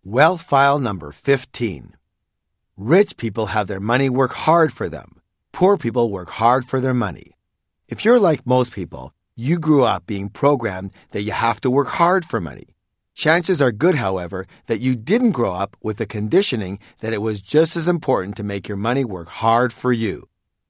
Wealth file number 15. Rich people have their money work hard for them. Poor people work hard for their money. If you're like most people, you grew up being programmed that you have to work hard for money. Chances are good, however, that you didn't grow up with the conditioning that it was just as important to make your money work hard for you.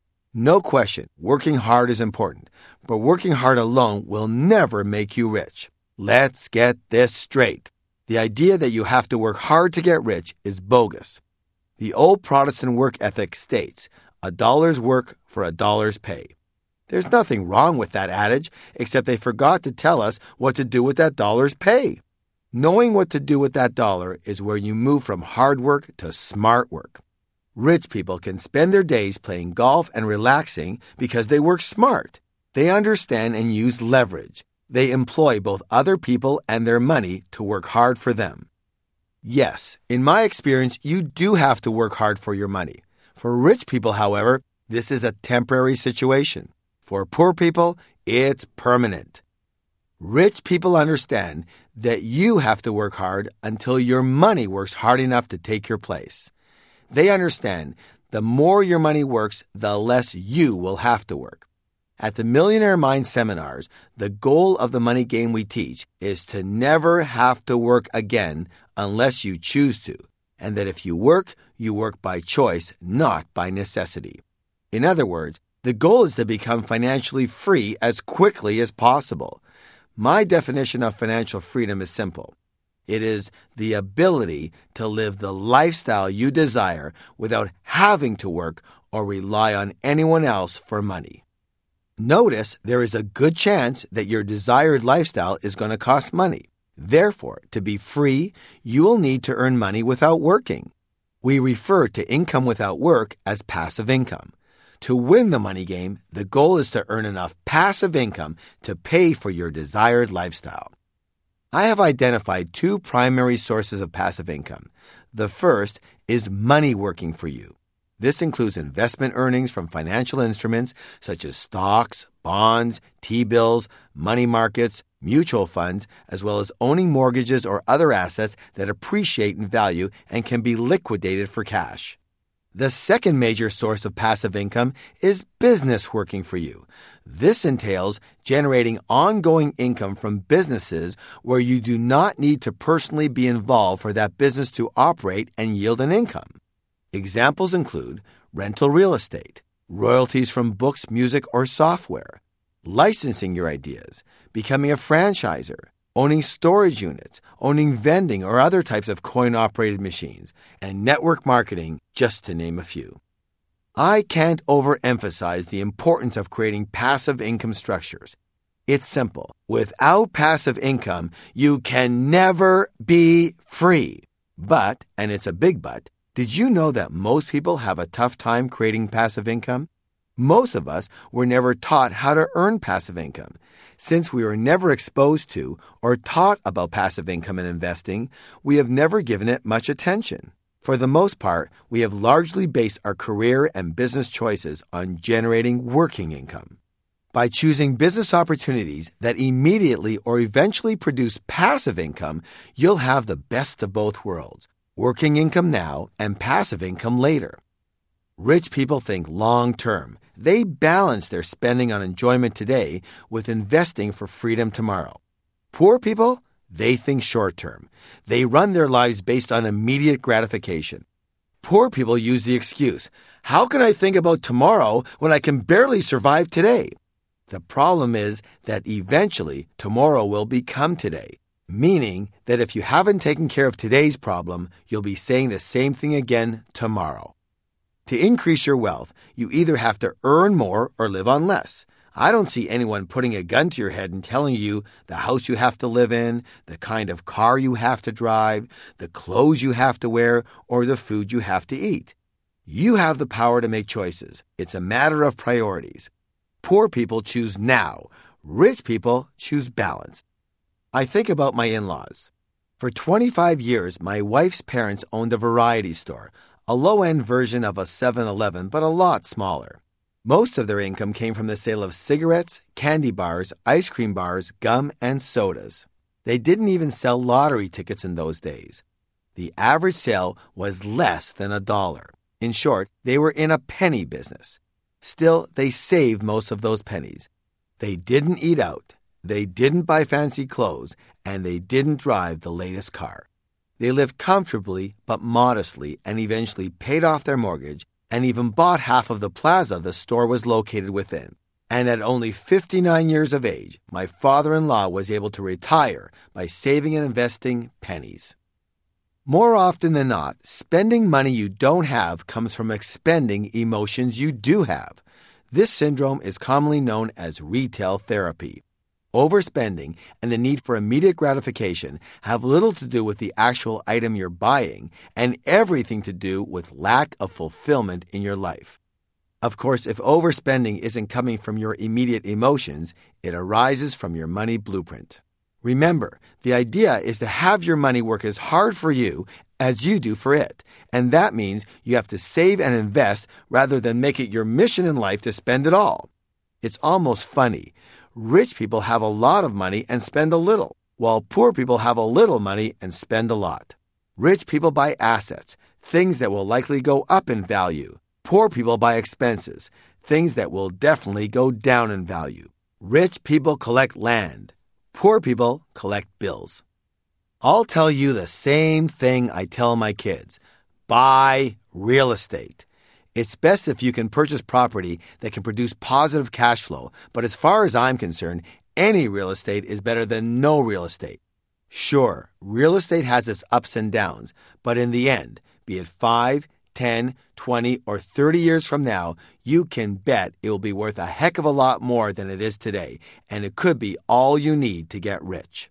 No question, working hard is important, but working hard alone will never make you rich. Let's get this straight. The idea that you have to work hard to get rich is bogus. The old Protestant work ethic states, a dollar's work for a dollar's pay. There's nothing wrong with that adage, except they forgot to tell us what to do with that dollar's pay. Knowing what to do with that dollar is where you move from hard work to smart work. Rich people can spend their days playing golf and relaxing because they work smart. They understand and use leverage. They employ both other people and their money to work hard for them. Yes, in my experience, you do have to work hard for your money. For rich people, however, this is a temporary situation. For poor people, it's permanent. Rich people understand that you have to work hard until your money works hard enough to take your place. They understand the more your money works, the less you will have to work. At the Millionaire Mind seminars, the goal of the money game we teach is to never have to work again unless you choose to, and that if you work by choice, not by necessity. In other words, the goal is to become financially free as quickly as possible. My definition of financial freedom is simple. It is the ability to live the lifestyle you desire without having to work or rely on anyone else for money. Notice there is a good chance that your desired lifestyle is going to cost money. Therefore, to be free, you will need to earn money without working. We refer to income without work as passive income. To win the money game, the goal is to earn enough passive income to pay for your desired lifestyle. I have identified two primary sources of passive income. The first is money working for you. This includes investment earnings from financial instruments such as stocks, bonds, T-bills, money markets, mutual funds, as well as owning mortgages or other assets that appreciate in value and can be liquidated for cash. The second major source of passive income is business working for you. This entails generating ongoing income from businesses where you do not need to personally be involved for that business to operate and yield an income. Examples include rental real estate, royalties from books, music, or software, licensing your ideas, becoming a franchisor, owning storage units, owning vending or other types of coin-operated machines, and network marketing, just to name a few. I can't overemphasize the importance of creating passive income structures. It's simple. Without passive income, you can never be free. But, and it's a big but, did you know that most people have a tough time creating passive income? Most of us were never taught how to earn passive income. Since we were never exposed to or taught about passive income and investing, we have never given it much attention. For the most part, we have largely based our career and business choices on generating working income. By choosing business opportunities that immediately or eventually produce passive income, you'll have the best of both worlds. Working income now and passive income later. Rich people think long-term. They balance their spending on enjoyment today with investing for freedom tomorrow. Poor people, they think short-term. They run their lives based on immediate gratification. Poor people use the excuse, how can I think about tomorrow when I can barely survive today? The problem is that eventually tomorrow will become today. Meaning that if you haven't taken care of today's problem, you'll be saying the same thing again tomorrow. To increase your wealth, you either have to earn more or live on less. I don't see anyone putting a gun to your head and telling you the house you have to live in, the kind of car you have to drive, the clothes you have to wear, or the food you have to eat. You have the power to make choices. It's a matter of priorities. Poor people choose now. Rich people choose balance. I think about my in-laws. For 25 years, my wife's parents owned a variety store, a low-end version of a 7-Eleven, but a lot smaller. Most of their income came from the sale of cigarettes, candy bars, ice cream bars, gum, and sodas. They didn't even sell lottery tickets in those days. The average sale was less than $1. In short, they were in a penny business. Still, they saved most of those pennies. They didn't eat out, they didn't buy fancy clothes, and they didn't drive the latest car. They lived comfortably but modestly and eventually paid off their mortgage and even bought half of the plaza the store was located within. And at only 59 years of age, my father-in-law was able to retire by saving and investing pennies. More often than not, spending money you don't have comes from expending emotions you do have. This syndrome is commonly known as retail therapy. Overspending and the need for immediate gratification have little to do with the actual item you're buying and everything to do with lack of fulfillment in your life. Of course, if overspending isn't coming from your immediate emotions, it arises from your money blueprint. Remember, the idea is to have your money work as hard for you as you do for it, and that means you have to save and invest rather than make it your mission in life to spend it all. It's almost funny. Rich people have a lot of money and spend a little, while poor people have a little money and spend a lot. Rich people buy assets, things that will likely go up in value. Poor people buy expenses, things that will definitely go down in value. Rich people collect land. Poor people collect bills. I'll tell you the same thing I tell my kids. Buy real estate. It's best if you can purchase property that can produce positive cash flow, but as far as I'm concerned, any real estate is better than no real estate. Sure, real estate has its ups and downs, but in the end, be it 5, 10, 20, or 30 years from now, you can bet it will be worth a heck of a lot more than it is today, and it could be all you need to get rich.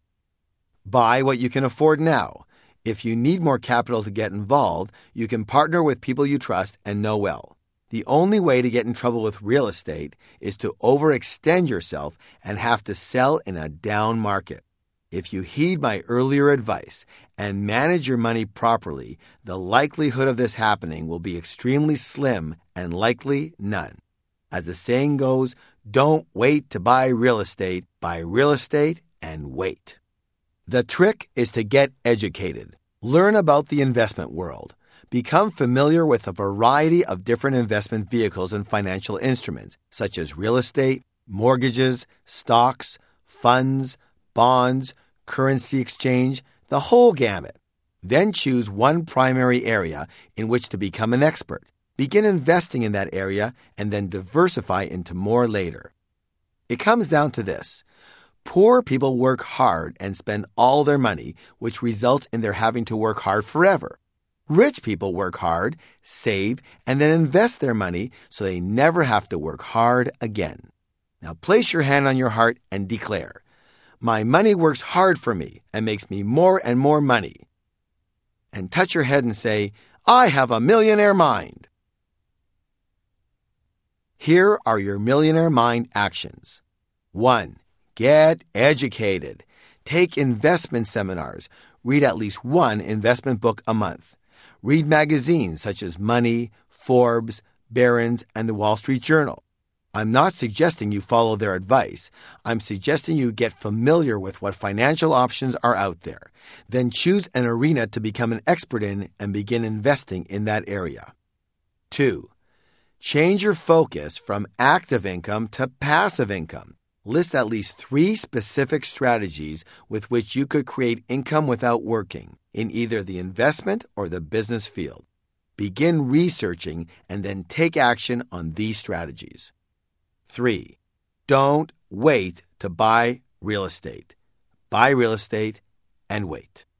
Buy what you can afford now. If you need more capital to get involved, you can partner with people you trust and know well. The only way to get in trouble with real estate is to overextend yourself and have to sell in a down market. If you heed my earlier advice and manage your money properly, the likelihood of this happening will be extremely slim and likely none. As the saying goes, don't wait to buy real estate, buy real estate and wait. The trick is to get educated. Learn about the investment world. Become familiar with a variety of different investment vehicles and financial instruments, such as real estate, mortgages, stocks, funds, bonds, currency exchange, the whole gamut. Then choose one primary area in which to become an expert. Begin investing in that area and then diversify into more later. It comes down to this. Poor people work hard and spend all their money, which results in their having to work hard forever. Rich people work hard, save, and then invest their money so they never have to work hard again. Now place your hand on your heart and declare, "My money works hard for me and makes me more and more money." And touch your head and say, "I have a millionaire mind." Here are your millionaire mind actions. 1. Get educated. Take investment seminars. Read at least one investment book a month. Read magazines such as Money, Forbes, Barron's, and the Wall Street Journal. I'm not suggesting you follow their advice. I'm suggesting you get familiar with what financial options are out there. Then choose an arena to become an expert in and begin investing in that area. 2. Change your focus from active income to passive income. List at least 3 specific strategies with which you could create income without working in either the investment or the business field. Begin researching and then take action on these strategies. 3. Don't wait to buy real estate. Buy real estate and wait.